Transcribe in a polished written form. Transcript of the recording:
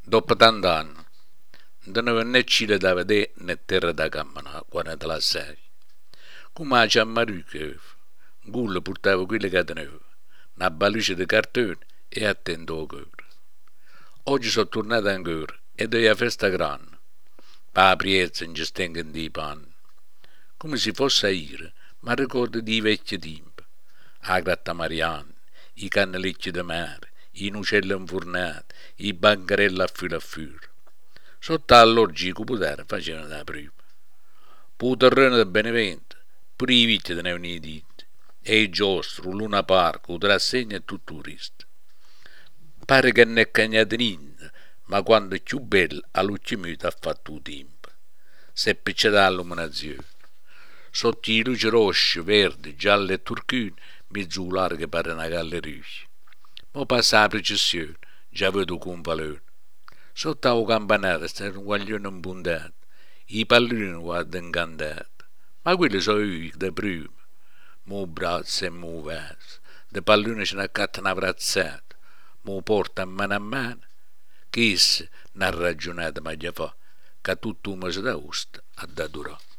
Dopo tanti anni, non avevo né cielo da vedere né terra da camminare quando te la sai. Come la ciammarucca, Gullo portava quelle che tenevo, una baluce di cartone e attento al cuore. Oggi sono tornato ancora ed è la festa grande. Pa priezza non ci stengono dei panni. Come se fosse ieri, ma ricordo di vecchi tempi. La gratta Marianne, i cannelecchi di mare, i uccelli infurnati, i bancarelli a filo. Sotto all'orgia che potere facevano da prima. Pu terreno di Benevento, pure i vecchi tenevano i denti. E i giostri, Luna Park, il rassegno e tutto il resto. Pare che ne è cagnato niente, ma quando è più bello, all'ultimo ha fatto il tempo. Si è picciata l'illuminazione. Sotto i luci rosse, verdi, gialle e turchine, mezzo largo pare una galleria. Ma passa la processione, già vedo con valore. Sotto la campanella sta un guaglione impuntato, i pallini guardano incantati. Ma quelli sono io da prima. Mo braccio e mo verso, de pallone ce ne accatta una brazzata, mo porta a mano, che esse ne ha ragionato meglio fa, che tutto un mese da osta ha da durare.